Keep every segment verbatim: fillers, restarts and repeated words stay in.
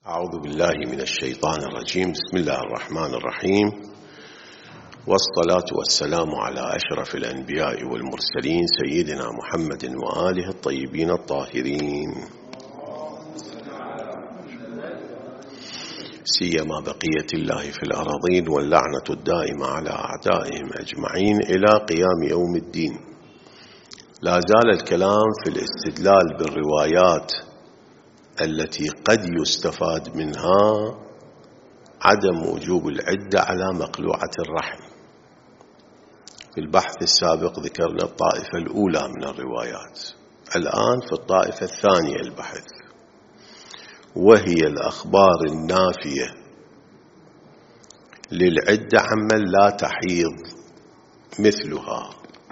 أعوذ بالله من الشيطان الرجيم. بسم الله الرحمن الرحيم، والصلاة والسلام على أشرف الأنبياء والمرسلين سيدنا محمد وآله الطيبين الطاهرين، سيما بقية الله في الأراضين واللعنة الدائمة على أعدائهم أجمعين إلى قيام يوم الدين. لا زال الكلام في الاستدلال بالروايات التي قد يستفاد منها عدم وجوب العدة على مقلوعة الرحم. في البحث السابق ذكرنا الطائفة الأولى من الروايات، الآن في الطائفة الثانية البحث، وهي الأخبار النافية للعدة عمن لا تحيض مثلها.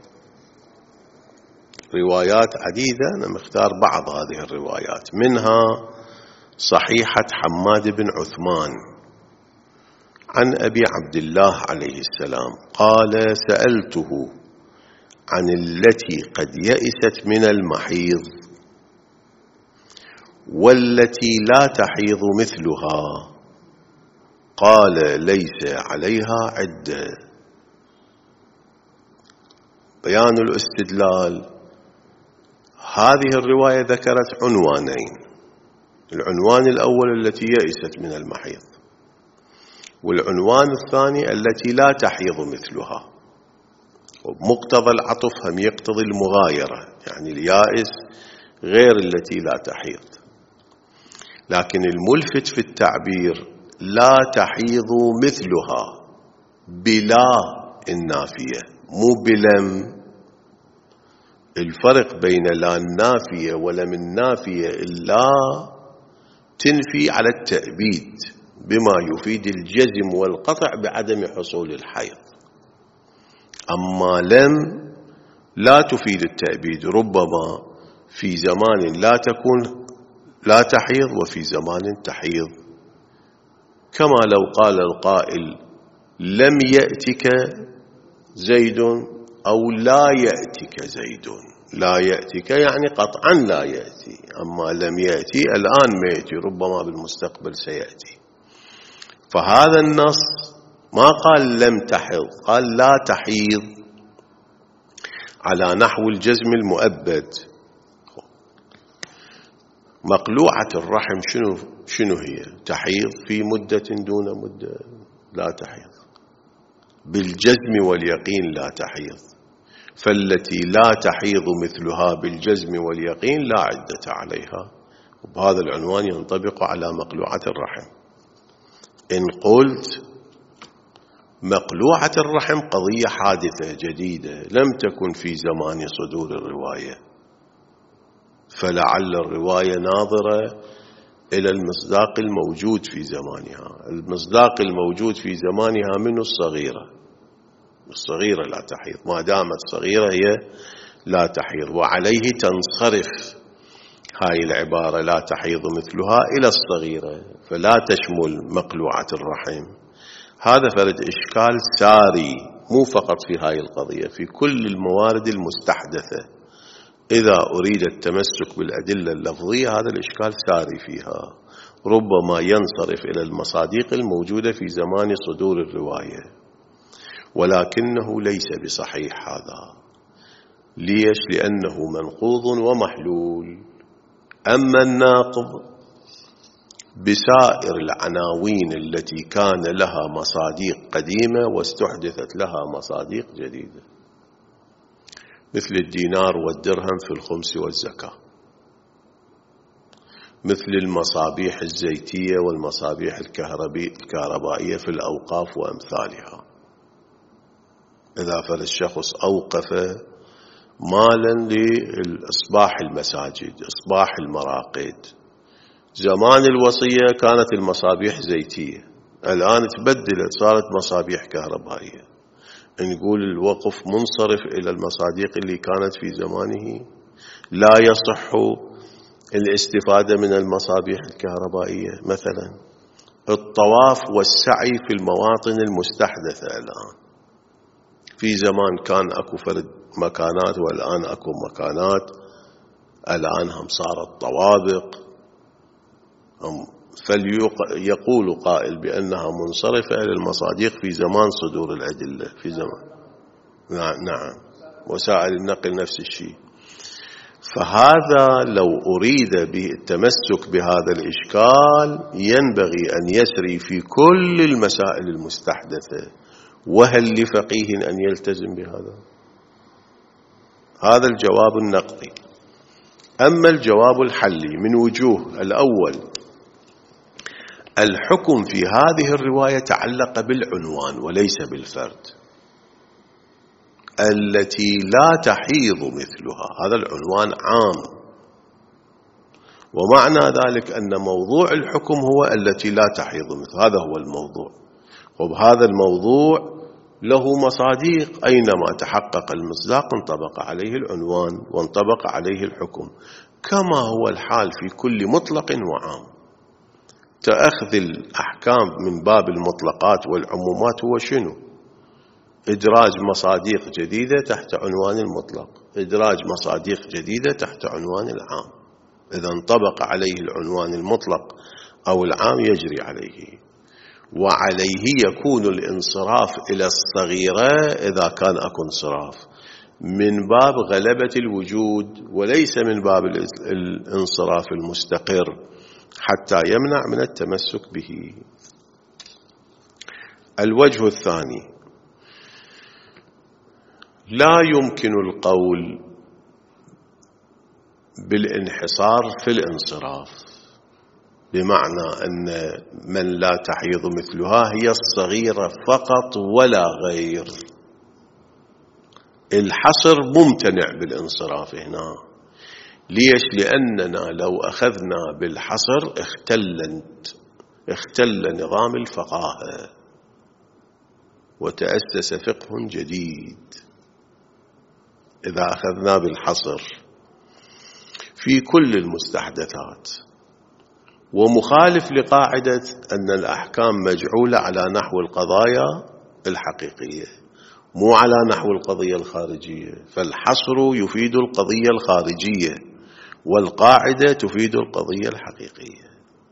روايات عديدة، أنا مختار بعض هذه الروايات، منها صحيحة حماد بن عثمان عن أبي عبد الله عليه السلام قال: سألته عن التي قد يئست من المحيض والتي لا تحيض مثلها، قال: ليس عليها عدة. بيان الاستدلال: هذه الرواية ذكرت عنوانين، العنوان الأول التي يئست من المحيض، والعنوان الثاني التي لا تحيض مثلها. ومقتضى العطف هم يقتضي المغايرة، يعني اليائس غير التي لا تحيض، لكن الملفت في التعبير لا تحيض مثلها بلا النافية، مو بلم. الفرق بين لا النافية ولم النافية إلا تنفي على التأبيد بما يفيد الجزم والقطع بعدم حصول الحيض، أما لم لا تفيد التأبيد، ربما في زمان لا تكون لا تحيض وفي زمان تحيض، كما لو قال القائل: لم يأتك زيد أو لا يأتك زيد. لا يأتك يعني قطعا لا يأتي، أما لم يأتي الآن ما يأتي، ربما بالمستقبل سيأتي. فهذا النص ما قال لم تحض، قال لا تحيض على نحو الجزم المؤبد. مقلوعة الرحم شنو شنو هي؟ تحيض في مدة دون مدة، لا تحيض بالجزم واليقين، لا تحيض. فالتي لا تحيض مثلها بالجزم واليقين لا عدة عليها، وبهذا العنوان ينطبق على مقلوعة الرحم. إن قلت مقلوعة الرحم قضية حادثة جديدة لم تكن في زمان صدور الرواية، فلعل الرواية ناظرة إلى المصداق الموجود في زمانها. المصداق الموجود في زمانها منه الصغيرة، الصغيرة لا تحيض، ما دامت صغيرة هي لا تحيض، وعليه تنصرف هاي العبارة لا تحيض مثلها إلى الصغيرة، فلا تشمل مقلوعة الرحم. هذا فرد إشكال ساري، مو فقط في هاي القضية، في كل الموارد المستحدثة إذا أريد التمسك بالأدلة اللفظية هذا الإشكال ساري فيها، ربما ينصرف إلى المصادق الموجودة في زمان صدور الرواية، ولكنه ليس بصحيح هذا. ليش؟ لأنه منقوض ومحلول. أما الناقض بسائر العناوين التي كان لها مصاديق قديمة واستحدثت لها مصاديق جديدة، مثل الدينار والدرهم في الخمس والزكاة، مثل المصابيح الزيتية والمصابيح الكهربائية في الأوقاف وأمثالها. إذا فرد الشخص أوقف مالا لإصباح المساجد، إصباح المراقد، زمان الوصية كانت المصابيح زيتية، الآن تبدلت صارت مصابيح كهربائية، نقول الوقف منصرف إلى المصاديق اللي كانت في زمانه، لا يصح الاستفادة من المصابيح الكهربائية. مثلا الطواف والسعي في المواطن المستحدثة الآن، في زمان كان أكو فرد مكانات والآن أكو مكانات، الآن هم صارت طوابق، هم فليقول قائل بأنها منصرفة إلى المصادق في زمان صدور الأدلة، في زمان نعم, نعم. وسائل النقل نفس الشيء. فهذا لو أريد بالتمسك بهذا الإشكال ينبغي أن يسري في كل المسائل المستحدثة، وهل لفقيه أن يلتزم بهذا؟ هذا الجواب النقدي. أما الجواب الحلي من وجوه: الأول، الحكم في هذه الرواية تعلق بالعنوان وليس بالفرد، التي لا تحيض مثلها. هذا العنوان عام، ومعنى ذلك أن موضوع الحكم هو التي لا تحيض مثلها، هذا هو الموضوع. وبهذا الموضوع له مصادق، أينما تحقق المصداق انطبق عليه العنوان وانطبق عليه الحكم، كما هو الحال في كل مطلق وعام. تأخذ الأحكام من باب المطلقات والعمومات هو شنو؟ إدراج مصادق جديدة تحت عنوان المطلق، إدراج مصادق جديدة تحت عنوان العام. إذا انطبق عليه العنوان المطلق أو العام يجري عليه، وعليه يكون الانصراف إلى الصغيرة إذا كان أكو انصراف من باب غلبة الوجود، وليس من باب الانصراف المستقر حتى يمنع من التمسك به. الوجه الثاني: لا يمكن القول بالانحصار في الانصراف، بمعنى أن من لا تحيض مثلها هي الصغيرة فقط ولا غير. الحصر ممتنع بالانصراف هنا. ليش؟ لأننا لو أخذنا بالحصر اختلت اختل نظام الفقاهة وتأسس فقه جديد إذا أخذنا بالحصر في كل المستحدثات، ومخالف لقاعدة أن الأحكام مجعولة على نحو القضايا الحقيقية مو على نحو القضية الخارجية. فالحصر يفيد القضية الخارجية والقاعدة تفيد القضية الحقيقية،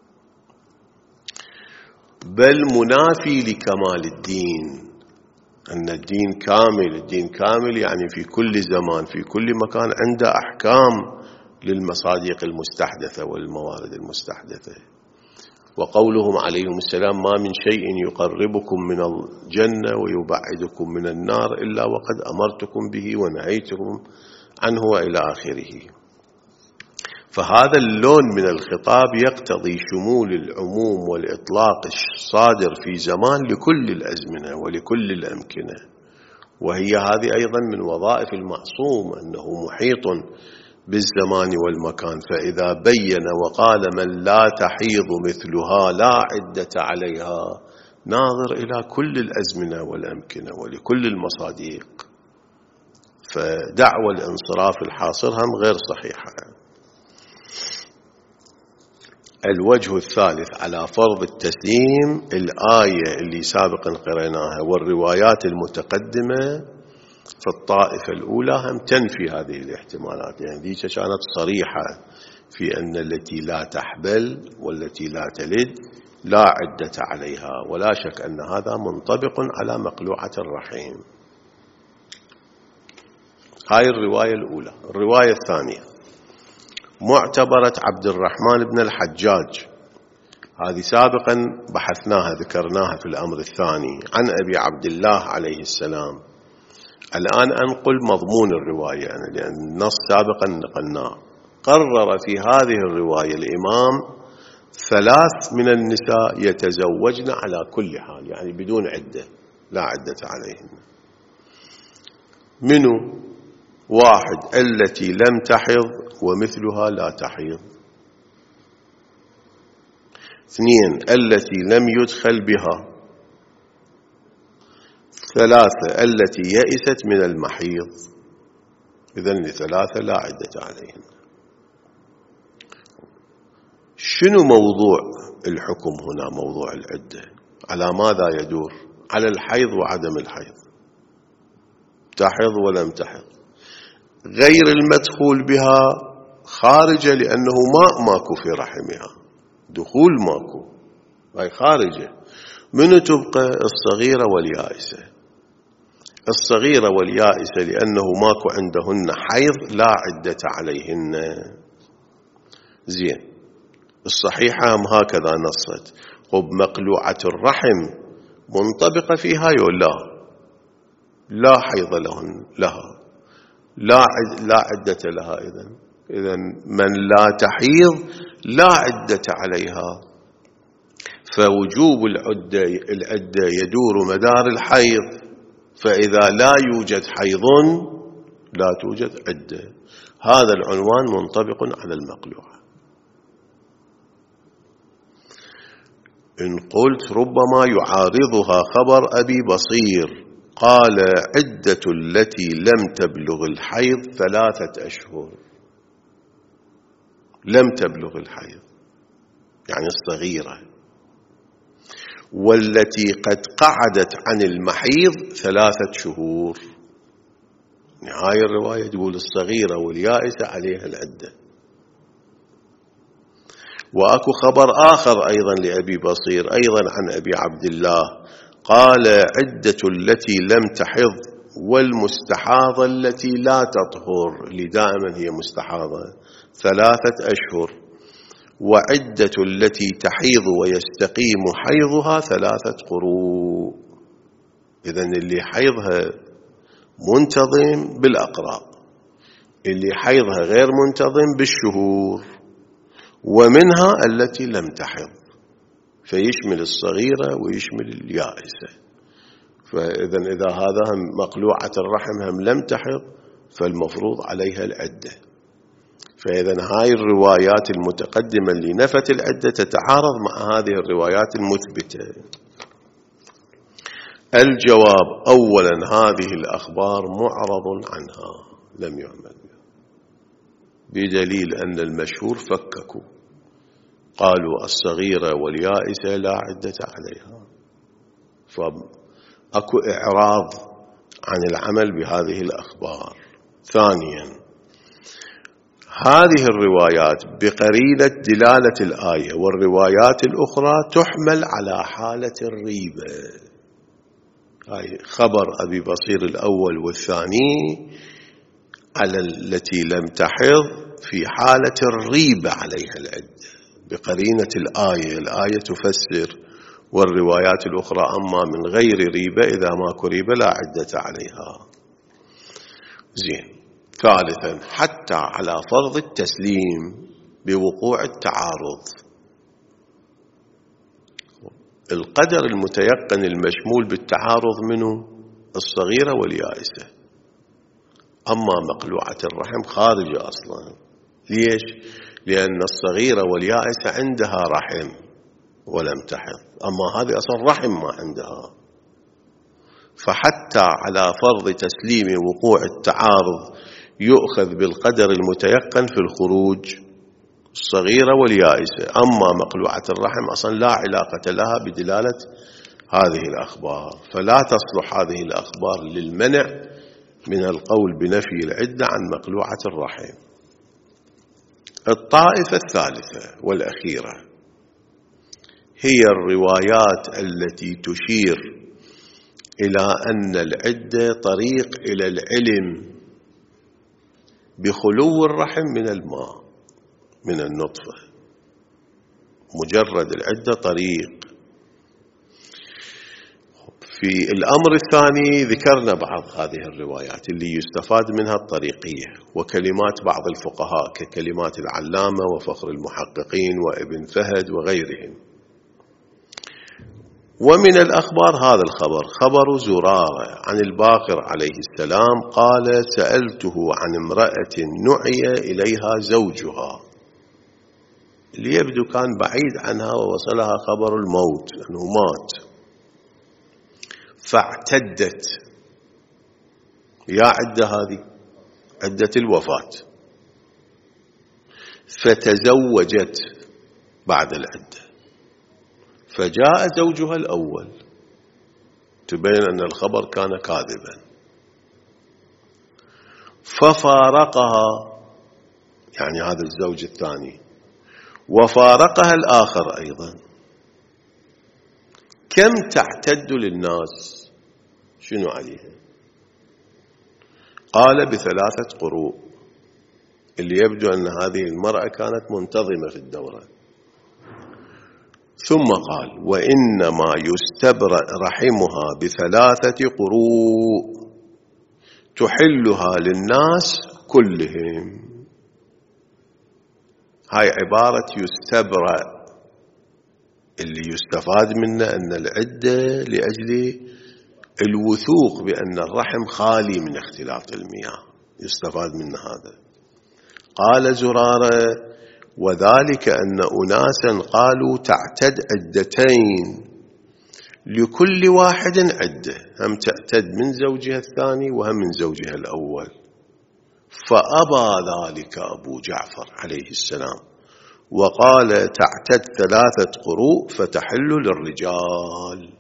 بل منافي لكمال الدين. أن الدين كامل، الدين كامل يعني في كل زمان في كل مكان عنده أحكام للمصادق المستحدثة والموارد المستحدثة. وقولهم عليهم السلام: ما من شيء يقربكم من الجنة ويبعدكم من النار إلا وقد أمرتكم به ونهيتكم عنه، وإلى آخره. فهذا اللون من الخطاب يقتضي شمول العموم والإطلاق الصادر في زمان لكل الأزمنة ولكل الأمكنة، وهي هذه أيضا من وظائف المعصوم، أنه محيط بالزمان والمكان. فإذا بين وقال من لا تحيض مثلها لا عدة عليها، ناظر إلى كل الأزمنة والأمكنة ولكل المصادق، فدعوى الانصراف الحاصر هم غير صحيحة. الوجه الثالث على فرض التسليم: الآية اللي سابقا قرأناها والروايات المتقدمة في الطائفة الأولى هم تنفي هذه الاحتمالات. يعني ذيك كانت صريحة في أن التي لا تحبل والتي لا تلد لا عدة عليها، ولا شك أن هذا منطبق على مقلوعة الرحيم. هاي الرواية الأولى. الرواية الثانية معتبرة عبد الرحمن بن الحجاج، هذه سابقا بحثناها ذكرناها في الأمر الثاني، عن أبي عبد الله عليه السلام. الآن أنقل مضمون الرواية يعني لأن النص سابقا نقلناه. قرر في هذه الرواية الإمام ثلاث من النساء يتزوجن على كل حال، يعني بدون عدة، لا عدة عليهن. منو؟ واحد: التي لم تحض ومثلها لا تحيض. اثنين: التي لم يدخل بها. ثلاثة: التي يئست من المحيض. إذن لثلاثة لا عدة عليهن. شنو موضوع الحكم هنا؟ موضوع العدة على ماذا يدور؟ على الحيض وعدم الحيض، تحض ولم تحض. غير المدخول بها خارجة لأنه ماء ماكو في رحمها، دخول ماكو، هاي خارجة. منو تبقى؟ الصغيرة واليائسة. الصغيرة واليائسة لأنه ماكو عندهن حيض لا عدة عليهن. زين، الصحيحة هم هكذا نصت. خب مقلوعة الرحم منطبقة فيها ولا لا حيض لهن لها، لا عد لا عدة لها. إذن إذن من لا تحيض لا عدة عليها، فوجوب العدة العدة يدور مدار الحيض، فإذا لا يوجد حيض لا توجد عدة. هذا العنوان منطبق على المقلوعة. إن قلت ربما يعارضها خبر أبي بصير قال عدة التي لم تبلغ الحيض ثلاثة أشهر. لم تبلغ الحيض يعني الصغيرة، والتي قد قعدت عن المحيض ثلاثة شهور. هاي الرواية تقول الصغيرة واليائسة عليها العدة. وأكو خبر آخر أيضا لأبي بصير أيضا عن أبي عبد الله قال عدة التي لم تحض والمستحاضة التي لا تطهر، اللي دائما هي مستحاضة، ثلاثة أشهر، وعدة التي تحيض ويستقيم حيضها ثلاثة قروء. إذن اللي حيضها منتظم بالأقراء، اللي حيضها غير منتظم بالشهور، ومنها التي لم تحض، فيشمل الصغيرة ويشمل اليائسة. فإذن إذا هذا هم مقلوعة الرحم هم لم تحض فالمفروض عليها العدة. فإذن هاي الروايات المتقدمة اللي نفت العدة تتعارض مع هذه الروايات المثبتة. الجواب: أولا هذه الأخبار معرض عنها لم يعمل بها، بدليل أن المشهور فككوا، قالوا الصغيرة واليائسة لا عدة عليها، فأكو إعراض عن العمل بهذه الأخبار. ثانيا، هذه الروايات بقرينة دلالة الآية والروايات الأخرى تحمل على حالة الريبة. هاي خبر أبي بصير الأول والثاني على التي لم تحض في حالة الريبة عليها العدة بقرينة الآية. الآية تفسر والروايات الأخرى أما من غير ريبة، إذا ماكو ريبة لا عدة عليها. زين. ثالثا، حتى على فرض التسليم بوقوع التعارض، القدر المتيقن المشمول بالتعارض منه الصغيرة واليائسة، أما مقلوعة الرحم خارجة أصلا. ليش؟ لأن الصغيرة واليائسة عندها رحم ولم تحض، أما هذه أصلا رحم ما عندها. فحتى على فرض تسليم وقوع التعارض يؤخذ بالقدر المتيقن في الخروج الصغيرة واليائسة، أما مقلوعة الرحم أصلا لا علاقة لها بدلالة هذه الأخبار، فلا تصلح هذه الأخبار للمنع من القول بنفي العدة عن مقلوعة الرحم. الطائفة الثالثة والأخيرة هي الروايات التي تشير إلى أن العدة طريق إلى العلم بخلو الرحم من الماء من النطفة، مجرد العدة طريق. في الأمر الثاني ذكرنا بعض هذه الروايات اللي يستفاد منها الطريقية وكلمات بعض الفقهاء ككلمات العلامة وفخر المحققين وابن فهد وغيرهم. ومن الأخبار هذا الخبر، خبر زرارة عن الباقر عليه السلام قال: سألته عن امرأة نعي إليها زوجها، اللي يبدو كان بعيد عنها ووصلها خبر الموت أنه مات، فاعتدت. يا عدة هذه عدة الوفاة، فتزوجت بعد العدة، فجاء زوجها الأول، تبين أن الخبر كان كاذبا، ففارقها يعني هذا الزوج الثاني، وفارقها الآخر أيضا، كم تعتد للناس؟ شنو عليها؟ قال بثلاثة قروء، اللي يبدو أن هذه المرأة كانت منتظمة في الدورة. ثم قال وإنما يستبرأ رحمها بثلاثة قروء تحلها للناس كلهم. هاي عبارة يستبرأ اللي يستفاد منه أن العدة لأجل الوثوق بأن الرحم خالي من اختلاط المياه، يستفاد من هذا. قال زرارة وذلك أن أناسا قالوا تعتد عدتين لكل واحد عدة، هم تعتد من زوجها الثاني وهم من زوجها الأول، فأبى ذلك أبو جعفر عليه السلام وقال تعتد ثلاثة قروء فتحل للرجال.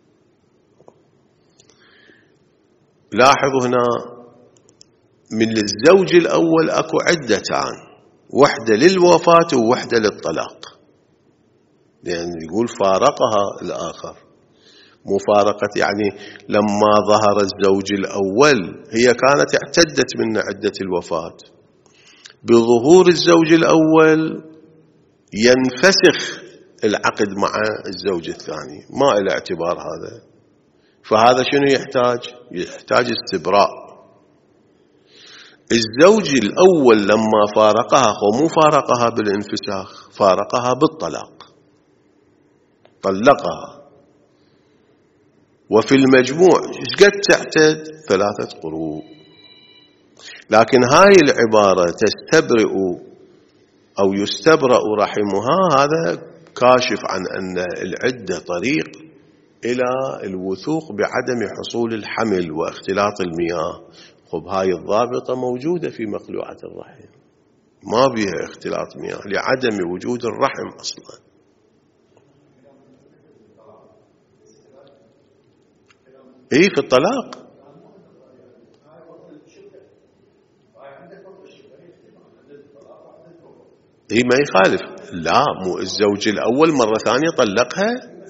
لاحظوا هنا من الزوج الأول أكو عدتان، واحدة للوفاة وواحدة للطلاق، لأن يقول فارقها الآخر. مفارقة يعني لما ظهر الزوج الأول هي كانت اعتدت من عدة الوفاة، بظهور الزوج الأول ينفسخ العقد مع الزوج الثاني، ما إلى اعتبار هذا. فهذا شنو يحتاج؟ يحتاج استبراء. الزوج الأول لما فارقها هو مو فارقها بالانفساخ، فارقها بالطلاق، طلقها. وفي المجموع قد تعتد ثلاثة قروء. لكن هاي العبارة تستبرئ أو يستبرأ رحمها، هذا كاشف عن أن العدة طريق إلى الوثوق بعدم حصول الحمل واختلاط المياه. خب هاي الضابطة موجودة في مقلوعة الرحم، ما بها اختلاط مياه لعدم وجود الرحم أصلا. إيه في الطلاق إيه ما يخالف. لا مو الزوج الأول مرة ثانية طلقها،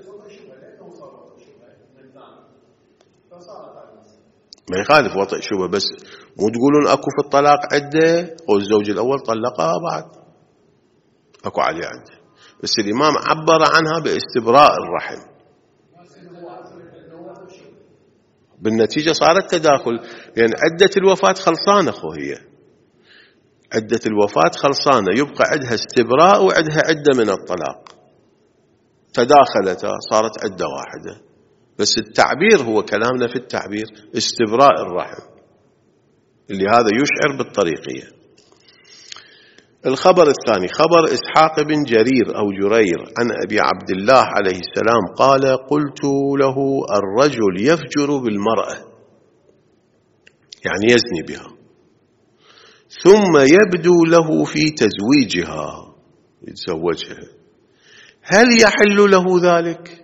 ما يخالف وطئ شبه، بس مو تقولون أكو في الطلاق عدة والزوج الأول طلقها بعد أكو عليه عدة. بس الإمام عبر عنها باستبراء الرحم، بالنتيجة صارت تداخل، لأن عدة الوفاة خلصانة. خو هي عدة الوفاة خلصانة، يبقى عدها استبراء وعدها عدة من الطلاق، تداخلتا صارت عدة واحدة. بس التعبير هو كلامنا في التعبير استبراء الرحم، اللي هذا يشعر بالطريقية. الخبر الثاني خبر إسحاق بن جرير أو جرير عن أبي عبد الله عليه السلام قال قلت له الرجل يفجر بالمرأة، يعني يزني بها، ثم يبدو له في تزويجها يتزوجها، هل يحل له ذلك؟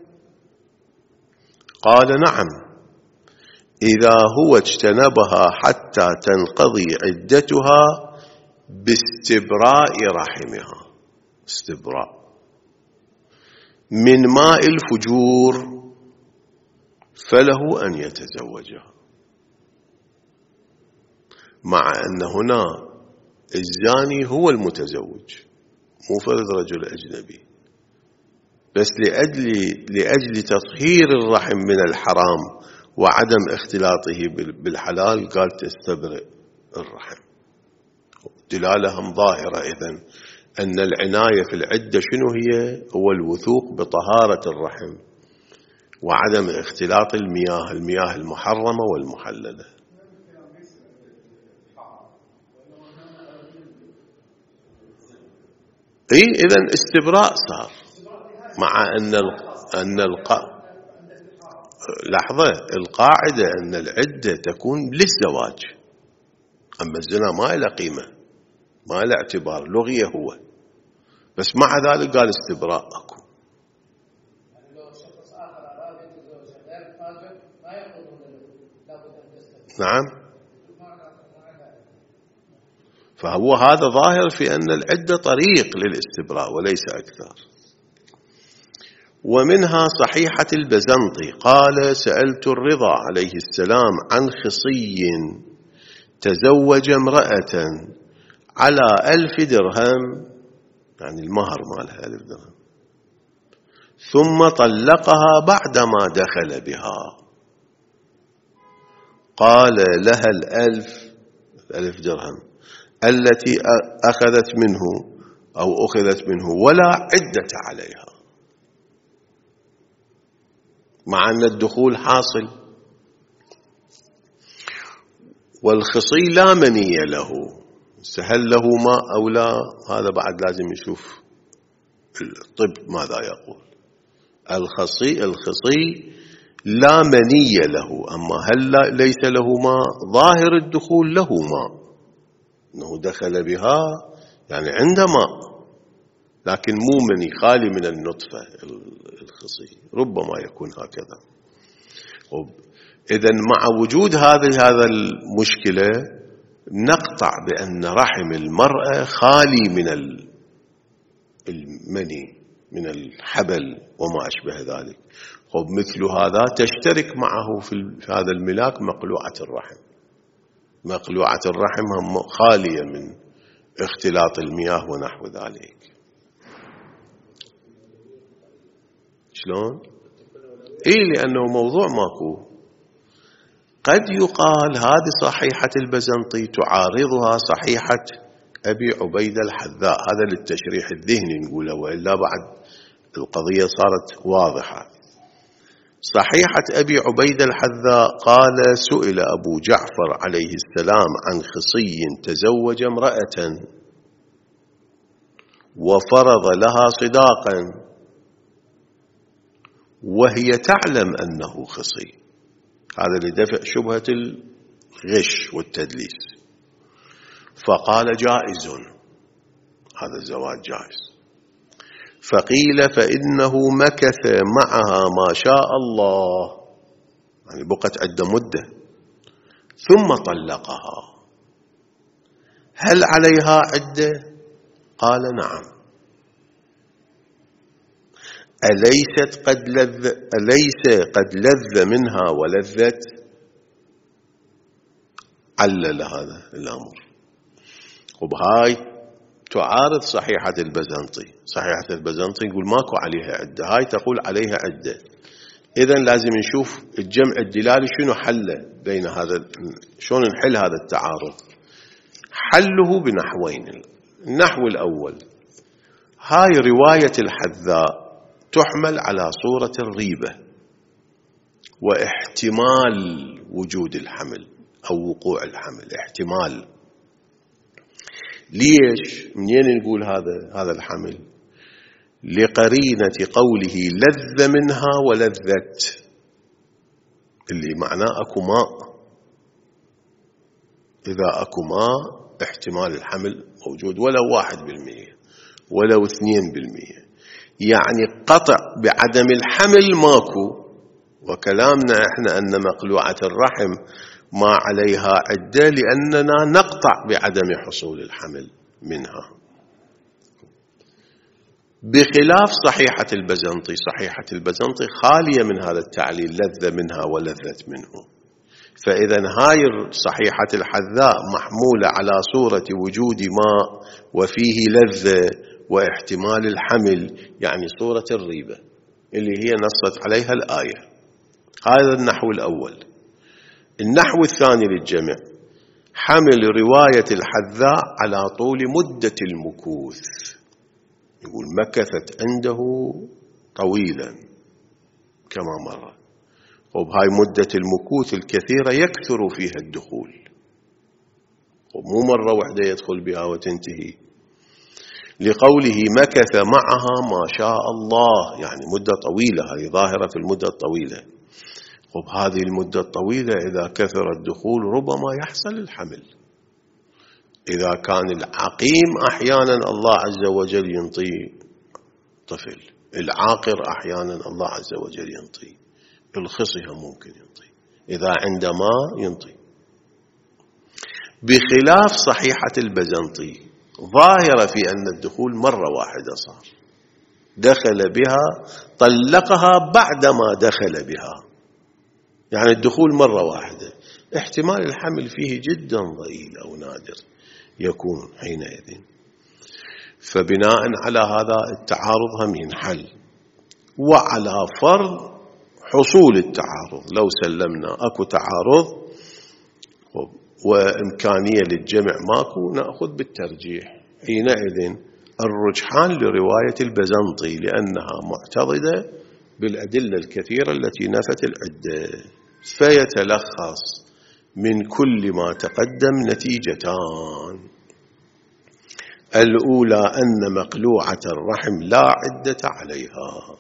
قال نعم إذا هو اجتنبها حتى تنقضي عدتها باستبراء رحمها، استبراء من ماء الفجور، فله أن يتزوجها. مع أن هنا الزاني هو المتزوج مو فرد رجل أجنبي، بس لأجل, لأجل تطهير الرحم من الحرام وعدم اختلاطه بالحلال قال تستبرئ الرحم. دلالة هم ظاهرة إذن أن العناية في العدة شنو هي؟ هو الوثوق بطهارة الرحم وعدم اختلاط المياه المياه المحرمة والمحللة. إيه إذن استبراء صار، مع أن أن القا لحظة القاعدة أن العدة تكون للزواج، أما الزنا ما له قيمة ما له اعتبار لغية هو، بس مع ذلك قال استبراء أكو. نعم، فهو هذا ظاهر في أن العدة طريق للاستبراء وليس أكثر. ومنها صحيحة البزنطي قال: سألت الرضا عليه السلام عن خصي تزوج امرأة على ألف درهم، يعني المهر مالها ألف درهم، ثم طلقها بعدما دخل بها. قال: لها الألف الألف درهم التي أخذت منه أو أخذت منه ولا عدة عليها، مع أن الدخول حاصل. والخصي لا مني له، هل له ماء أو لا؟ هذا بعد لازم يشوف الطب ماذا يقول. الخصي الخصي لا مني له، أما هل ليس له ماء؟ ظاهر الدخول له ماء، أنه دخل بها يعني عنده ماء، لكن مو مني، خالي من النطفة الخصي، ربما يكون هكذا. إذن مع وجود هذه هذا المشكلة نقطع بأن رحم المرأة خالي من المني، من الحبل وما أشبه ذلك. خب مثل هذا تشترك معه في هذا الملاك مقلوعة الرحم. مقلوعة الرحم خالية من اختلاط المياه ونحو ذلك. شلون؟ إيه، لأنه موضوع ماكو. قد يقال هذه صحيحة البزنطي تعارضها صحيحة أبي عبيد الحذاء، هذا للتشريح الذهني نقوله، وإلا بعد القضية صارت واضحة. صحيحة أبي عبيد الحذاء قال: سئل أبو جعفر عليه السلام عن خصي تزوج امرأة وفرض لها صداقا وهي تعلم أنه خصي، هذا لدفع شبهة الغش والتدليس، فقال: جائز، هذا الزواج جائز. فقيل: فإنه مكث معها ما شاء الله، يعني بقت عدة مدة، ثم طلقها، هل عليها عدة؟ قال: نعم. أليست قد لذ أليس قد لذ منها ولذت؟ علل هذا الأمر. وبهاي تعارض صحيحة البزنطي. صحيحة البزنطي يقول ماكو عليها عدة، هاي تقول عليها عدة. إذن لازم نشوف الجمع الدلالي شنو حله بين هذا، شلون نحل هذا التعارض. حله بنحوين. النحو الأول: هاي رواية الحذاء تحمل على صورة الريبة واحتمال وجود الحمل أو وقوع الحمل، احتمال. ليش؟ منين نقول هذا هذا الحمل؟ لقرينة قوله لذ منها ولذت، اللي معناه أكو ماء. إذا أكو ماء احتمال الحمل موجود، ولو واحد بالمئة ولو اثنين بالمئة، يعني قطع بعدم الحمل ماكو. وكلامنا احنا أن مقلوعة الرحم ما عليها عدة لأننا نقطع بعدم حصول الحمل منها، بخلاف صحيحة البزنطي. صحيحة البزنطي خالية من هذا التعليل، لذ منها ولذت منه. فإذا هاي صحيحة الحذاء محمولة على صورة وجود ماء وفيه لذة واحتمال الحمل، يعني صورة الريبة اللي هي نصت عليها الآية. هذا النحو الأول. النحو الثاني للجمع: حمل رواية الحذاء على طول مدة المكوث. يقول مكثت عنده طويلا كما مر، وبهاي مدة المكوث الكثيرة يكثر فيها الدخول، ومو مرة واحدة يدخل بها وتنتهي. لقوله مكث معها ما شاء الله، يعني مدة طويلة، هذه ظاهرة في المدة الطويلة. وبهذه المدة الطويلة إذا كثر الدخول ربما يحصل الحمل. إذا كان العقيم أحيانا الله عز وجل ينطي طفل، العاقر أحيانا الله عز وجل ينطي، الخصي ممكن ينطي، إذا عندما ينطي. بخلاف صحيحة البزنطي ظاهرة في أن الدخول مرة واحدة صار، دخل بها طلقها بعدما دخل بها، يعني الدخول مرة واحدة، احتمال الحمل فيه جدا ضئيل أو نادر يكون حينئذ. فبناء على هذا التعارض هم ينحل، وعلى فرض حصول التعارض لو سلمنا أكو تعارض وإمكانية للجمع ماكو نأخذ بالترجيح، حينئذ الرجحان لرواية البزنطي لأنها معتضدة بالأدلة الكثيرة التي نفت العدة. فيتلخص من كل ما تقدم نتيجتان: الأولى أن مقلوعة الرحم لا عدة عليها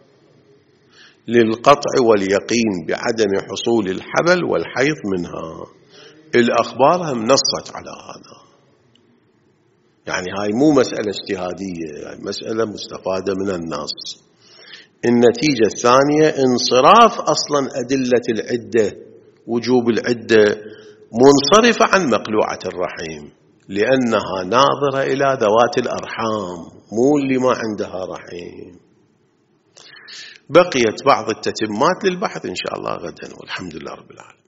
للقطع واليقين بعدم حصول الحبل والحيض منها. الأخبار هم نصت على هذا، يعني هاي مو مسألة اجتهادية، يعني مسألة مستفادة من النص. النتيجة الثانية انصراف أصلا أدلة العدة، وجوب العدة منصرفة عن مقلوعة الرحم لأنها ناظرة إلى ذوات الأرحام مو اللي ما عندها رحم. بقيت بعض التتمات للبحث إن شاء الله غدا، والحمد لله رب العالمين.